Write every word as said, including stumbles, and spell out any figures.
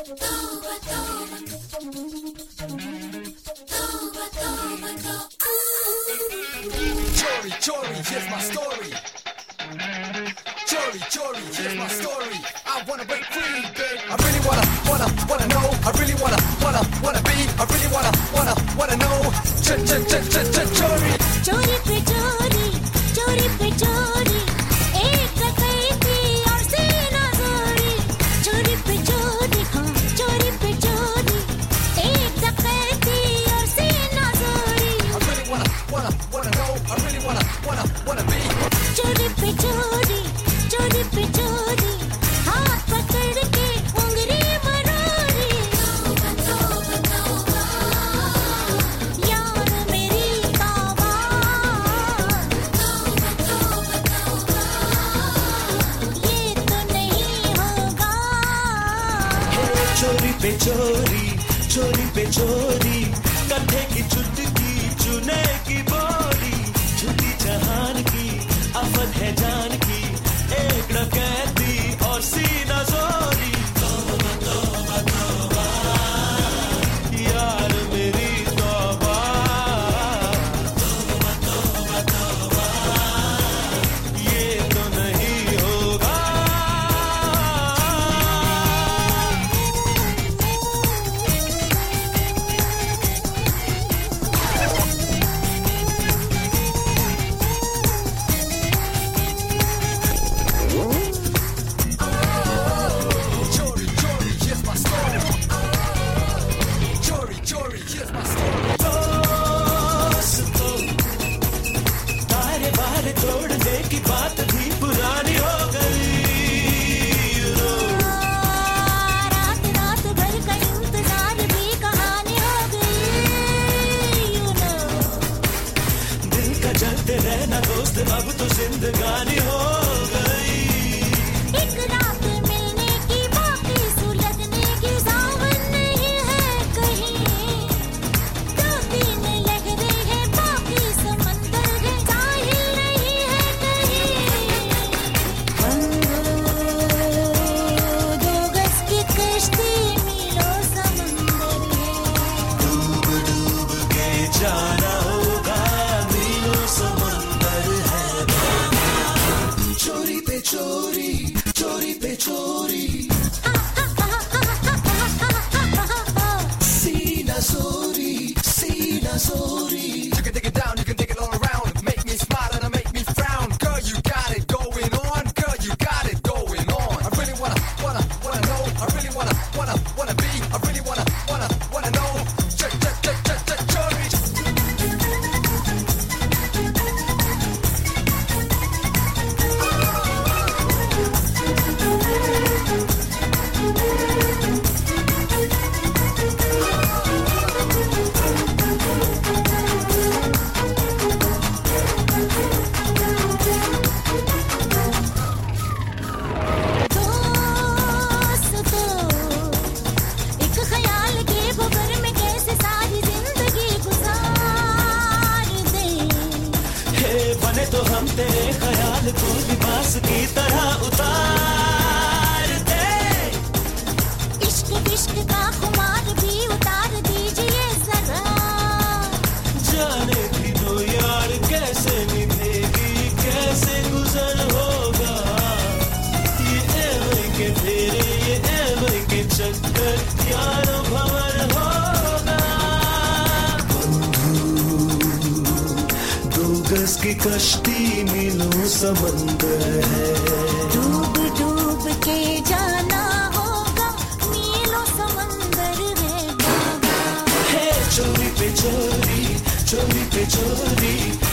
Chori, chori, here's my story. Chori, chori, here's my story. I wanna break free, babe. I really wanna, wanna, wanna know. I really wanna, wanna, wanna be. I really wanna, wanna, wanna know. Ch ch ch ch ch chori. चोरी पे चोरी, चोरी पे चोरी, एक डकैती और सीना चोरी. चोरी पे चोरी, हाँ चोरी पे चोरी, एक डकैती और सीना चोरी. I really wanna, wanna, wanna know. I really wanna, wanna, wanna be. चोरी पे चोरी, चोरी पे चोरी, हाथ पकड़ के उंगली मरोरी. यार मेरी तौबा, ये तो नहीं होगा. चोरी पे चोरी, चोरी पे चोरी, कंधे की चुटकी चुने की बोली, झूठी जहान की आफत है जान की, एक डकैती और सीना जोरी. तौबा तौबा तौबा, यार मेरी तौबा. तौबा तौबा तौबा, ये तो नहीं होगा. Chori, chori, here's my story. Chori, chori, here's my story. दोस्तों, तारे बारे तोड़ने की बात भी पुरानी हो गई. You know, रात रात भर का इंतजार भी कहानी हो गई. You know, दिल का जलते रहना दोस्त अब तो जिंदगानी हो गई. एक रात मिलने की बाकी सुलगने की सावन नहीं है कहीं. दो तीन लहरें हैं बाकी समंदर है, साहिल नहीं है कहीं. दो गज की कश्ती मिलो समंदर है. डूब डूब के जाना होगा, मीलों समंदर है. चोरी पे चोरी, चोरी पे चोरी, सीना सोरी, सीना sorry. You can dig it down, you can dig it all around. Make me smile and make me frown. Girl, you got it going on. Girl, you got it going on. I really wanna, wanna, wanna know. I really wanna, wanna, wanna be. I really wanna, wanna, wanna know. Ch ch ch ch ch chori. दोस्तों, एक ख्याल के भंवर में कैसे सारी जिंदगी गुजार दे. हे बने तो हम तेरे ख्याल को लिबास की तरह उतार दे. इश्क विश्क का खुमार भी उतार दीजिए जरा. जाने भी दो यार कैसे निभेगी, कैसे गुजर होगा. ये एवं के फेरे, ये एवं के चक्कर, यारो भंवर होगा. दो गज की कश्ती मीलों समंदर है. डूब डूब के जाना होगा, मीलों समंदर है बाबा. हे चोरी पे चोरी, चोरी पे चोरी,